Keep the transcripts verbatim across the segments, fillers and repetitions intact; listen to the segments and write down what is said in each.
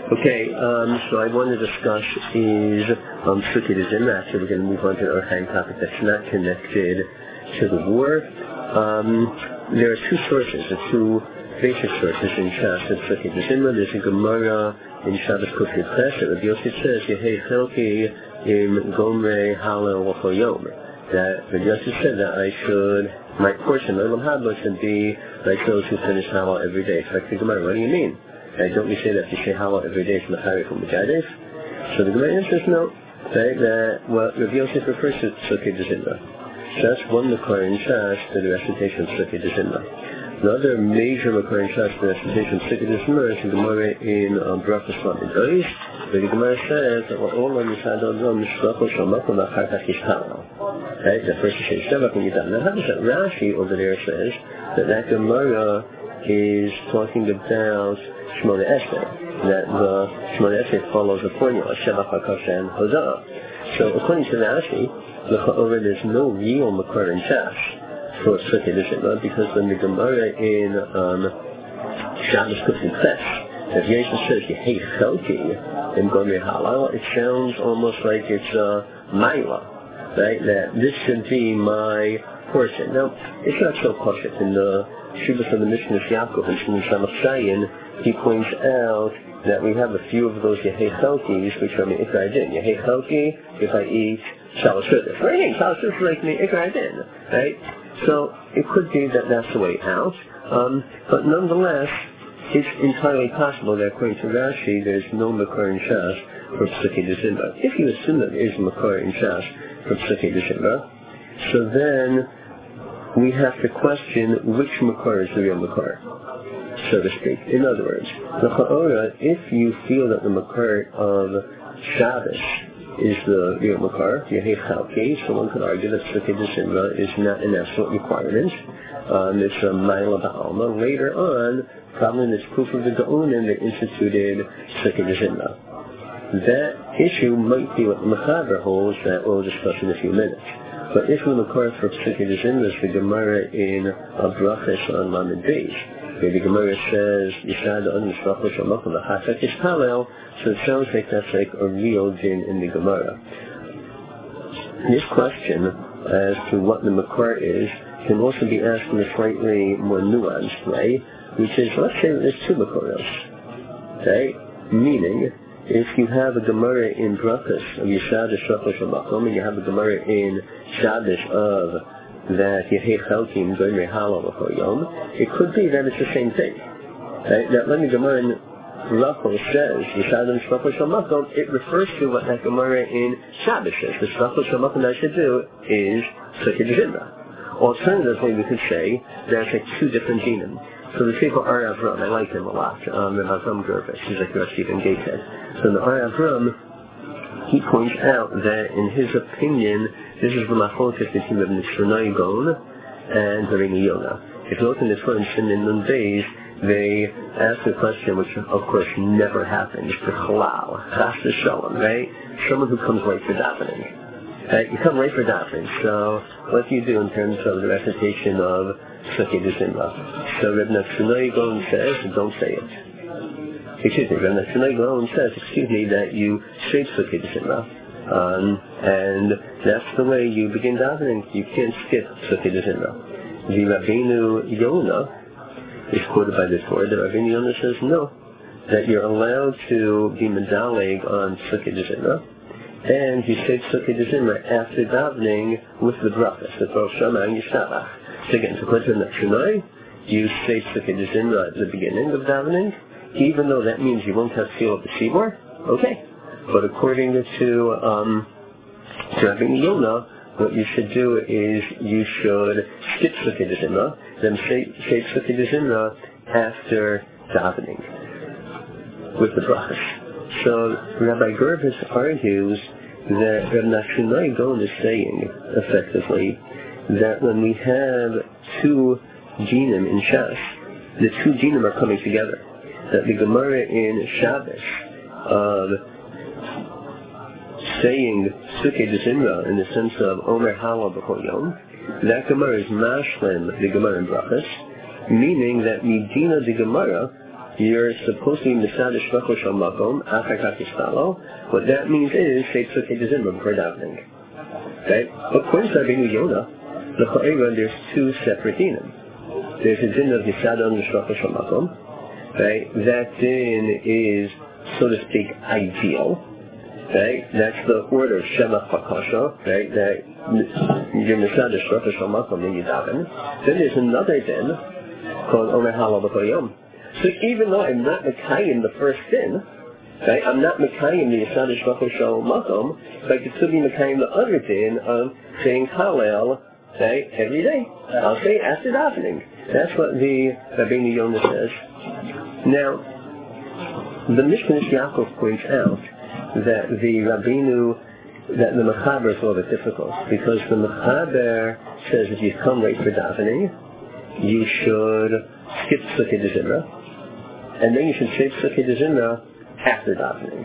Okay, um, so I want to discuss is um, Sukkot Zimra. Actually, we're going to move on to an archaic topic that's not connected to the war. Um, there are two sources, the two basic sources in Shas of Sukkot Zimra. There's a Gemara in Shabbos Kuf Ches that Rabbi Yossi says, Yehei Chelki im Gomrei Halel L'chol Yom. That Rabbi Yossi said that I should, my portion, my Olam Haba should be like those who finish Halal every day. So like the Gemara, what do you mean? Uh, don't we say that if you say halal every day from the Chari from the Jades? So the Gemara answers no. Right? That what Rabbi Yosef refers to Sukkot Zimra. So that's one Makar in Shas to the recitation of Sukkot Zimra. The other major Makar in Shas to the recitation of Sukkot Zimra is the Gemara in um, Brachos Lamed Ois, where the Gemara says that we're all on Yisad Odom Mishlocho Shamakom Achar Kach Yishhalal. Right? The first you say Shavak and Yidah. Now how does that Rashi over there says that that Gemara is talking about Shmona Esrei, that the Shmona Esrei follows a formula, Shevach HaKosha and Hodah. So according to Rashi, the there's no real Makar in Shas for Sukkot Zimra, because when the Gemara in um, Shabbos Kuf Ches, if Yeshua says Yehei Chelki in Gomrei Halal, it sounds almost like it's a Maila, right? That this should be my portion. Now, it's not so cautious in the Shuvas of the Mishnah Yaakov and Shimon Shamach Shayin. He points out that we have a few of those Yehei Chelkis, which are Me'ikar Din. Yehei Chelki, if I eat Shalosh Shudas. Right? Shalosh Shudas is like Me'ikar Din, right? So it could be that that's the way out. Um, but nonetheless, it's entirely possible that according to Rashi, there's no Makar in Shas for Sukkot Zimra. If you assume that there is a Makar in Shas for Sukkot Zimra, so then we have to question which Makar is the real Makar, so to speak. In other words, the Cha'ora, if you feel that the Makar of Shabbos is the real Makar, Yehei Chelki, so one could argue that Sukkot Zimra is not an absolute requirement. Um, it's a Maila Ba'alma. Later on, probably in this proof of the Gaonim, they instituted Sukkot Zimra. That issue might be what the Mechaber holds, that we'll discuss in a few minutes. But if the Makar for Sukkot Zimra is the Gemara in Brachos on Lamed Beis, where the Gemara says, Yishad Odom Mishlocho Shamakom Achar Kach Yishhalal, so it sounds like that's like a real din in the Gemara. This question as to what the Makar is can also be asked in a slightly more nuanced way, which is, let's say that there's two Makaros, right? Meaning, if you have a Gemara in Brachos of Yishad Shlocho Shamakom, and you have a Gemara in Shabbos of that Yehei Chelki Gomrei Halal L'chol Yom, it could be that it's the same thing. Right? That when the Gemara in Brachos says Yishad Shlocho Shamakom, it refers to what that Gemara in Shabbos says. The Shlocho Shamakom that I should do is Sukkot Zimra. Alternatively, we could say there's like two different dinim. So the people Ari Avram, I like him a lot. Um, and Avram Gervis, he's like Rav Stephen Gateshead. So the Ari Avram, he points out that in his opinion, this is the machlokes between Rabbi Shimon Gon and Rabbi Yonah. If you look in the Torah in Nun days, they ask a question which of course never happens to Chalal, Chas v'Shalom, right? Someone who comes late for davening. Right? You come late for davening, so what do you do in terms of the recitation of Sukkot Zimra? So Reb Nachshonai Gaon says, don't say it. Excuse me, Reb Nachshonai Gaon says, excuse me, that you say Sukkot Zimra. Um, and that's the way you begin davening. You can't skip Sukkot Zimra. The Rabbeinu Yonah is quoted by this word. The Rabbeinu Yonah says no, that you're allowed to be medaleg on Sukkot Zimra, and you say Sukkot Zimra after davening with the brachas, the Baruch Shema and Yishabach. So again, to quote Nachshonai, you say Sukkot Zimra at the beginning of davening, even though that means you won't have to feel of the Sibor, okay. But according to um, to Rabbi Yonah, what you should do is you should skip Sukkot Zimra, then say, say Sukkot Zimra after davening with the brachas. So Rabbi Gervis argues that Rabbi Nachshonai Gaon is saying, effectively, that when we have two dinim in Shas, the two dinim are coming together. That the Gemara in Shabbos of saying Sukkot Zimra in the sense of Omer Halal B'chol Yom, that Gemara is mashlim the Gemara in Brachos, meaning that Medina the Gemara you're supposed to be Misadish Shvachos Shal Makom, Achar Kach Yistalo. What that means is, say Psukei Dezimra before davening. Okay? According to Rabbeinu Yonah, the Cha'era, there's two separate dinim. There's a din of Yisada Shvachos Shal Makom. Right? That din is, so to speak, ideal. Right? That's the order of Shemach Fakasha, right? That you're Misadish Shvachos Shal Makom when you daven. Then there's another din called Omer Halal B'Kol Yom. So even though I'm not Mekayim the first din, right, I'm not Mekayim the Yisadish Shvachos Shal Makom, but I could still be Mekayim the other din of saying Hallel, right, every day. I'll say after davening. That's what the Rabbeinu Yonah says. Now, the Mishnah Yaakov points out that the Rabbeinu, that the Mechaber is a little bit difficult, because the Mechaber says if you come late for davening, you should skip Psukei Dezimra, and then you should say Psukei Dezimra after davening.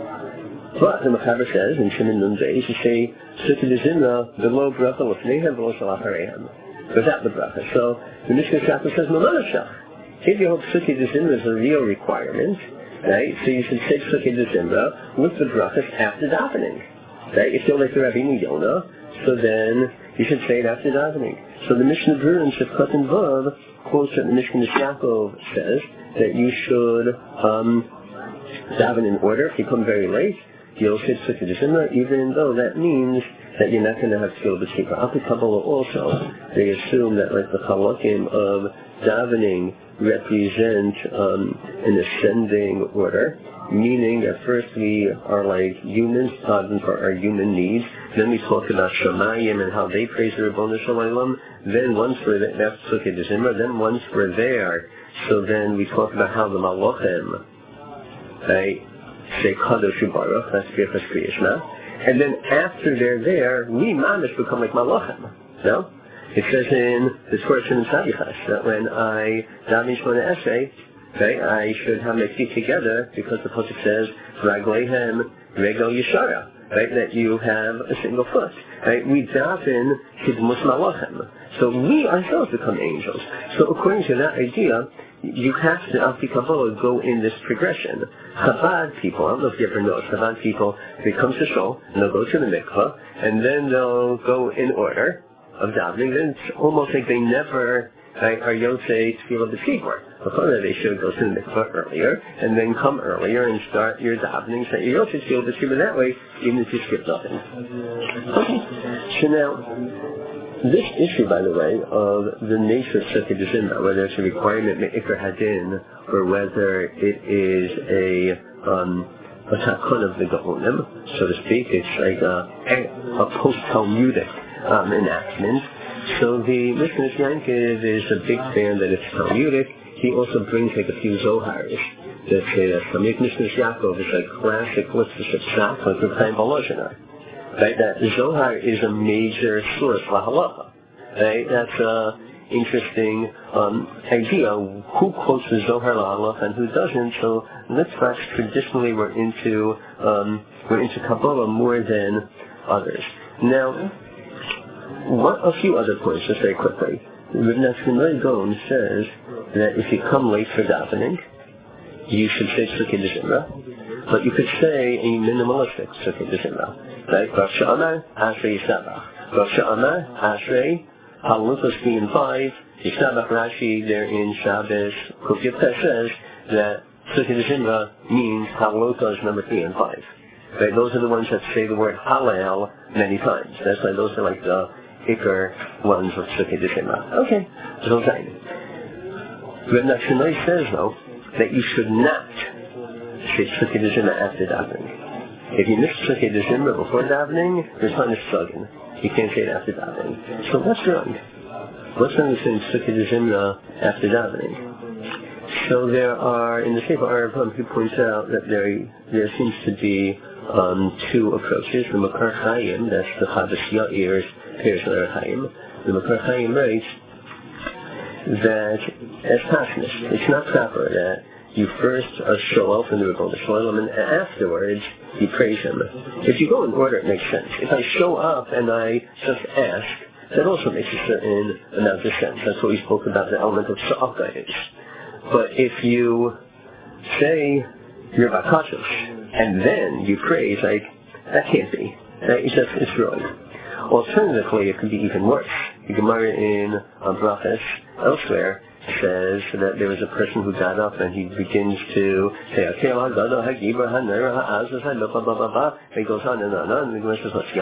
But the Mechaber says in Shimon Nun Zeh, you should say Psukei Dezimra below bracha l'fneihem below shel achareihem, without the bracha. So the Mishnah Yaakov says no manashach. If you hold Psukei Dezimra is a real requirement, right? So you should say Psukei Dezimra with the brachas after davening, right? If you're like the Rabbeinu Yonah, so then you should say it after davening. So the Mishnah Berurah in Shefkat and Vav quotes that the Mishnah Yaakov says that you should um, daven in order. If you come very late, you'll say Psukei Dezimra, even though that means that you're not going to have Tefillah B'Tzipah. Al Pi Kabbalah also, they assume that like the Chalakim of davening represent um, an ascending order, meaning that first we are like humans, daven for our human needs, then we talk about Shamayim and how they praise the Ribono Shel Olam, then once we're there, that's Psukei Dezimra, then once we're there, so then we talk about how the Malachim, right, say Kadosh Baruch, that's Birchas Kriyashma, and then after they're there, we mamish become like Malachim, no? It says in the Torah Shimon Tzadichas that when I daven Shmona Esrei, okay, I should have my feet together because the pasuk says Ragleihem Regel Yeshara, right? That you have a single foot, right? We daven Kidmus Malachim, so we ourselves become angels. So according to that idea, you have to Al Pi Kabbalah go in this progression. Chabad people, I don't know if you ever noticed, Chabad people, they come to shul and they'll go to the mikvah and then they'll go in order of davening. Then it's almost like they never right, are Yosei Tefillah B'Tzipor. Before that, they should go to the mikvah earlier and then come earlier and start your davening. So you're Yosei Tefillah B'Tzipor that way, even if you skip nothing. Okay. So now, this issue, by the way, of the nature of Psukei Dezimra, whether it's a requirement Me'ikar Hadin or whether it is a um, a takun of the Gaonim, so to speak, it's like a, a post-Talmudic Um, enactment. So the Mishnah Yankov is a big fan that it's Talmudic. He also brings like a few Zohars that say that Talmud Mishnah Yaakov is like classic literature pshat, like the time Volozhiner. Right? That Zohar is a major source for halacha. Right? That's a interesting um, idea. Who quotes the Zohar la halacha and who doesn't? So Litvaks traditionally were into um, were into Kabbalah more than others. Now. What, a few other points, just very quickly. Rav Nachman Gaon says that if you come late for davening, you should say Psukei Dezimra, but you could say a minimalistic Psukei Dezimra. Right? Rav Sha'amar, Ashrei Yisabach. Rav Sha'amar, Ashrei, Halachos three and five, Yisabach Rashi there in Shabbos, Kuf Yipeh says that Psukei Dezimra means Halachos number three and five. Right? Those are the ones that say the word Hallel many times. That's why those are like the Ikar ones of Psukei Dezimra. Okay, so fine. Rav Nachman says though that you should not say Psukei Dezimra after davening. If you miss Psukei Dezimra before davening, you're trying to struggle. You can't say it after davening. So what's wrong? What's wrong with saying Psukei Dezimra after davening? So there are in the Sefer Arabam who points out that there there seems to be um, two approaches. The Makar Chaim, that's the Chavos Yair's Pirush L'Chaim. The Makar Chaim writes that as Tashmis, it's not proper that you first uh, show off in the Ribono Shel Olam and afterwards you praise him. If you go in order, it makes sense. If I show up and I just ask, that also makes a certain amount of sense. That's what we spoke about the element of Sa'aka is. But if you say you're Bakashos, and then you praise, like, that can't be. Right? It's just, it's wrong. Alternatively, it could be even worse. The Gemara in uh, Brachas, elsewhere, says that there was a person who got up and he begins to say, and he goes on and on, and the Gemara says, what's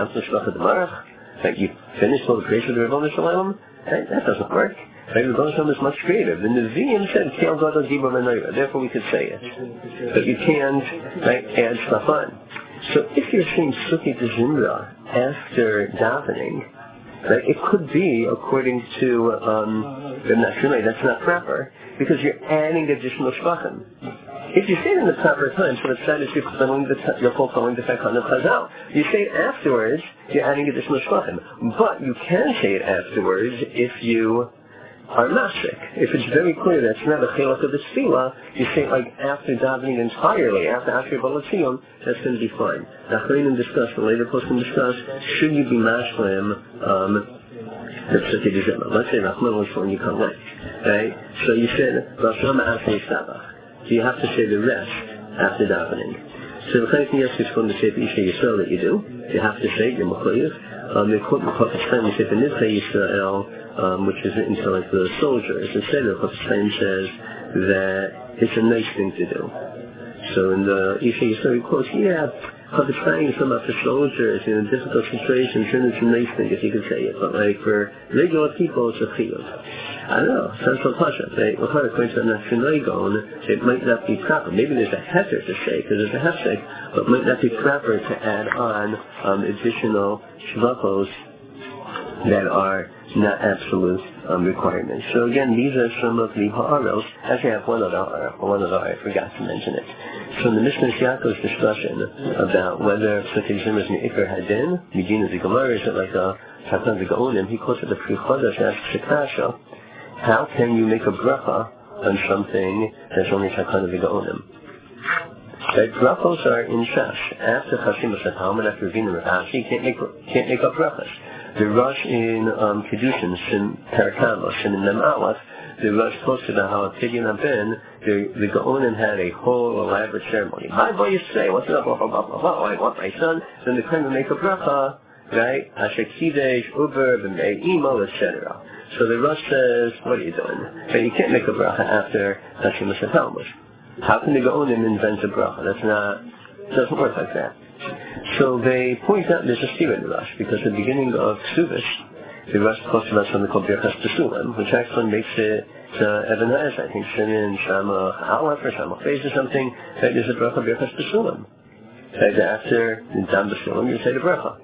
like, you finished all the praise of the Rebbeinu Shalom? Right? That doesn't work. Right? The Rebbeinu Shalom is much greater. The Nevi'im said, therefore we could say it. But you can't, right, add stuff on. So if you're saying Sukkot Zimra after davening, right, it could be, according to um, the Nashunai, that's not proper, because you're adding additional shvachim. If you say it in the proper time, so it's that is you're fulfilling the you're fulfilling the Takana of Chazal. You say it afterwards, you're adding additional shvachim. But you can say it afterwards if you are mashik. If it's very clear that it's not a chiluk of the tefillah, you say it like after davening entirely, after Asher Balatziyom, that's going to be fine. Now, Charenim discussed, the later post can discuss, should you be mashlim, um, let's say Rahman was when you come late, right? So you said, Rashama after Yistabach. So you have to say the rest after davening. So the Charenim yes is going to say the Isha Yisrael that you do. You have to say, you're Mechayiv. Um, they quote the Chofetz Chaim, you say the Nizcha Yisrael, Um, which is into like the soldiers. Instead, the Chofetz Chaim says that it's a nice thing to do. So in the Isha Yisrael, he quotes, yeah, Chofetz Chaim is about the soldiers in difficult situations, and it's a nice thing if you could say it. But like for regular people, it's a chiyuv. I don't know, sounds so pasha. They, according to the Shinaigon, it might not be proper. Maybe there's a heter to say, because there's a hefsek, but it might not be proper to add on um, additional shvachos that are not absolute um, requirements. So again, these are some of the ha'aros. Actually, I have one other ha'ar, one other I forgot to mention it. So in the Mishnah Yaakov's discussion about whether Sukkot Zimra is Me'ikar Hadin, Medina the Gemara, is it like a Chatan the Gaonim, he quotes it the Pri Chodesh, asks Shekasha, how can you make a bracha on something that's only Chatan the Gaonim? Right, brachos are in Shas. After Chasimas HaTalmud, after Ravina Ravashi, you can't make, can't make up brachos. The Rosh in um, Kedushin, Sim Parakamos, and in Mem Aleph, the Rosh talks about how at Pidyon Haben, the, the Gaonim had a whole elaborate ceremony. Hi, boy, you say, what's up, blah, blah, blah, blah, blah, I want my son. Then the Kohen would make a bracha, right? Asher Kidesh, Uber, B'mei Imo, et cetera. So the Rosh says, what are you doing? So you can't make a bracha after Hashimas HaTalmud. How can the Gaonim invent a bracha? That's not, it doesn't work like that. So they point out there's a steer in the Rosh, because at the beginning of Ksubis, the Rosh talks about something called Birchas Pesulim, which actually makes it uh, Evan Ha'ez, I think, Simin, Shamach Aleph, or Shamach Beis or something, that there's a bracha Birchas Pesulim. That after the Dam Pesulim, you say the bracha.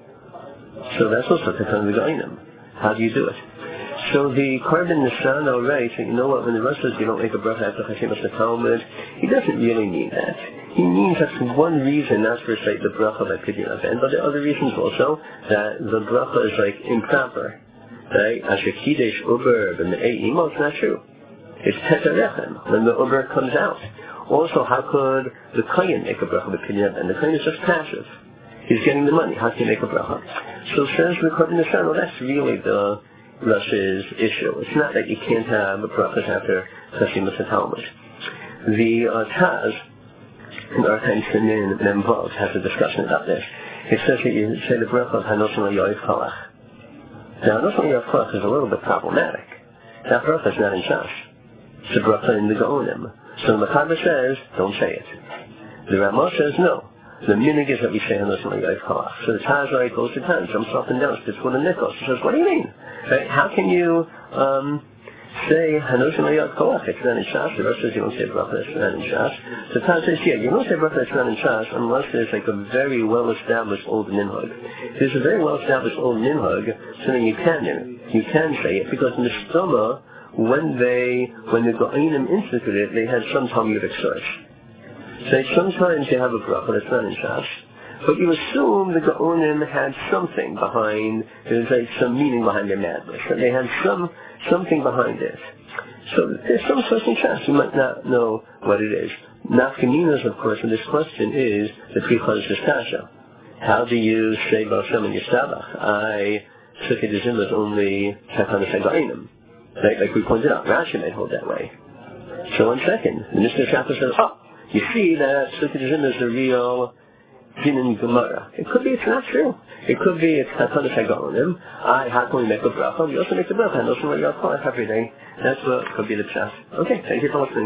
So that's also the kind of the Gainim. How do you do it? So the Korban Nisano writes, you know what, when the Rosh says you don't make a bracha after Hashimas HaTalmud, he doesn't really mean that. He means that's one reason not to recite the bracha by Pidyon Haben, but there are other reasons also that the bracha is like improper. Right? Asher Kidesh Uber B'mei Imo, it's not true. It's Tetarechem, when the Uber comes out. Also, how could the Kohen make a bracha by Pidyon Haben? The Kohen is just passive. He's getting the money. How can he make a bracha? So says the Korban Nisano, that's really the Rosh's issue. It's not that you can't have brachas after Chasimas HaTalmud. The uh, Taz, in Archaim Simin Memvov, has a discussion about this. It says that you say the bracha of Hanosim Yoiv Kalach. Now, Hanosim Yoiv Kalach is a little bit problematic. That bracha is not in Shas. It's a bracha in the Gaonim. So the Mechaber says, don't say it. The Ramah says, no. The minig is that we say Hanosim Yoiv Kalach. So the Taz right goes to Taz, jumps up and down, spits one of Nikos. He says, what do you mean? Right? How can you um, say Hanosim Yoiv Kalach? It's not in Shas. The Rosh says you don't say bracha, it's not in Shas. So Taz says, yeah, you don't say bracha, it's not in Shas, unless there's like a very well-established old minhag. If there's a very well-established old minhag, so then you can, you can say it, because in the Stoma, when they, when the Go'inim instituted it, they had some Talmudic source. So sometimes you have a bracha that's not in Shas, but you assume the Gaonim had something behind, there's like some meaning behind their madness, and they had some something behind it. So there's some source in Shas, you might not know what it is. Nafkaminas, of course, in this question is the Pri Chodesh Kasha. How do you say Baal Shem and Yistabach? I, Sukkot Zimra is only Chakanas HaGa'inim. Like, like we pointed out, Rashi might hold that way. So one second, the Mishnah Shapha says, oh, you see that Sukkot is a real din in Gemara. It could be it's not true. It could be it's Chatanis HaGalonim. I, how can we make a bracha? We also make the bracha. And those are what you're calling every day. That's what could be the pshat. Okay, thank you for listening.